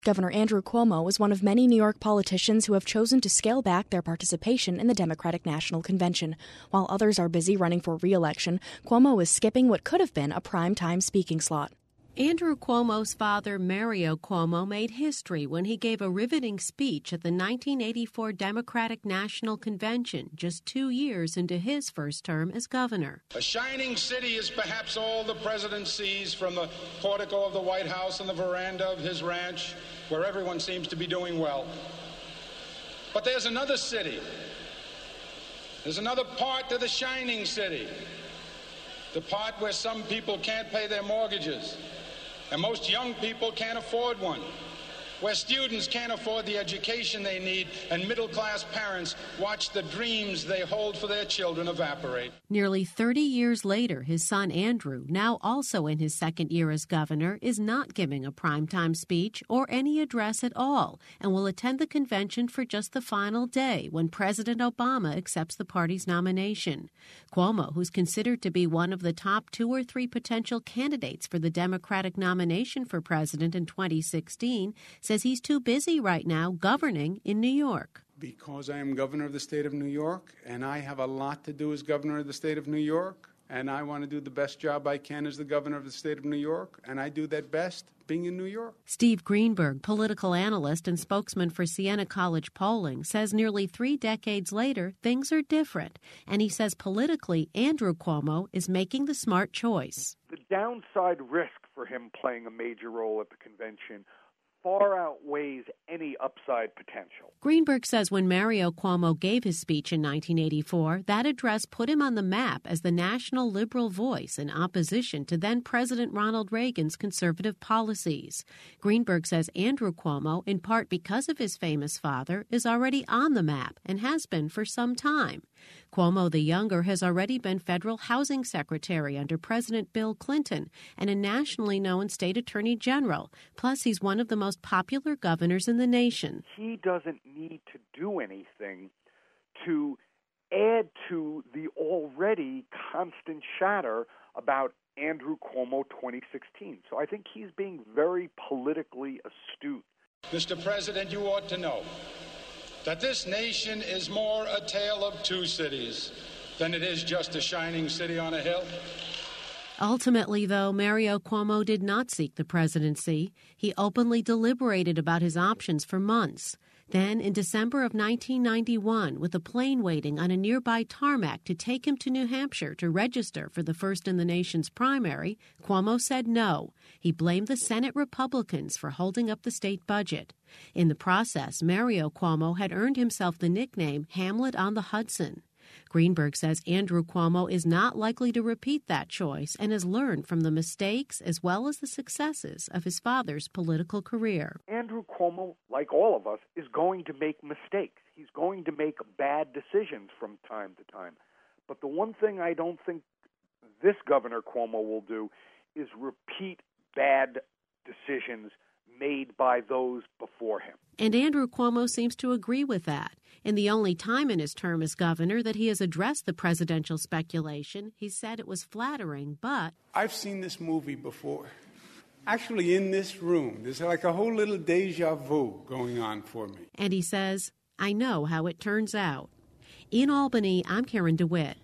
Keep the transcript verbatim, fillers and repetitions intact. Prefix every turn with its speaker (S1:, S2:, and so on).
S1: Governor Andrew Cuomo is one of many New York politicians who have chosen to scale back their participation in the Democratic National Convention. While others are busy running for re-election, Cuomo is skipping what could have been a prime-time speaking slot.
S2: Andrew Cuomo's father, Mario Cuomo, made history when he gave a riveting speech at the nineteen eighty-four Democratic National Convention, just two years into his first term as governor.
S3: A shining city is perhaps all the president sees from the portico of the White House and the veranda of his ranch, where everyone seems to be doing well. But there's another city. There's another part to the shining city. The part where some people can't pay their mortgages, and most young people can't afford one, where students can't afford the education they need, and middle-class parents watch the dreams they hold for their children evaporate.
S2: Nearly thirty years later, his son Andrew, now also in his second year as governor, is not giving a primetime speech or any address at all, and will attend the convention for just the final day when President Obama accepts the party's nomination. Cuomo, who's considered to be one of the top two or three potential candidates for the Democratic nomination for president in twenty sixteen, says he's too busy right now governing in New York.
S4: Because I am governor of the state of New York, and I have a lot to do as governor of the state of New York, and I want to do the best job I can as the governor of the state of New York, and I do that best being in New York.
S2: Steve Greenberg, political analyst and spokesman for Siena College Polling, says nearly three decades later, things are different, and he says politically, Andrew Cuomo is making the smart choice.
S5: The downside risk for him playing a major role at the convention far outweighs any upside potential.
S2: Greenberg says when Mario Cuomo gave his speech in nineteen eighty-four, that address put him on the map as the national liberal voice in opposition to then-President Ronald Reagan's conservative policies. Greenberg says Andrew Cuomo, in part because of his famous father, is already on the map and has been for some time. Cuomo the younger has already been federal housing secretary under President Bill Clinton and a nationally known state attorney general. Plus, he's one of the most popular governors in the nation.
S5: He doesn't need to do anything to add to the already constant chatter about Andrew Cuomo twenty sixteen. So I think he's being very politically astute.
S3: Mister President, you ought to know that this nation is more a tale of two cities than it is just a shining city on a hill.
S2: Ultimately, though, Mario Cuomo did not seek the presidency. He openly deliberated about his options for months. Then, in December of nineteen ninety-one, with a plane waiting on a nearby tarmac to take him to New Hampshire to register for the first in the nation's primary, Cuomo said no. He blamed the Senate Republicans for holding up the state budget. In the process, Mario Cuomo had earned himself the nickname Hamlet on the Hudson. Greenberg says Andrew Cuomo is not likely to repeat that choice and has learned from the mistakes as well as the successes of his father's political career.
S5: Andrew Cuomo, like all of us, is going to make mistakes. He's going to make bad decisions from time to time. But the one thing I don't think this Governor Cuomo will do is repeat bad decisions made by those before him.
S2: And Andrew Cuomo seems to agree with that. In the only time in his term as governor that he has addressed the presidential speculation, he said it was flattering, but...
S4: I've seen this movie before. Actually, in this room, there's like a whole little deja vu going on for me.
S2: And he says, I know how it turns out. In Albany, I'm Karen DeWitt.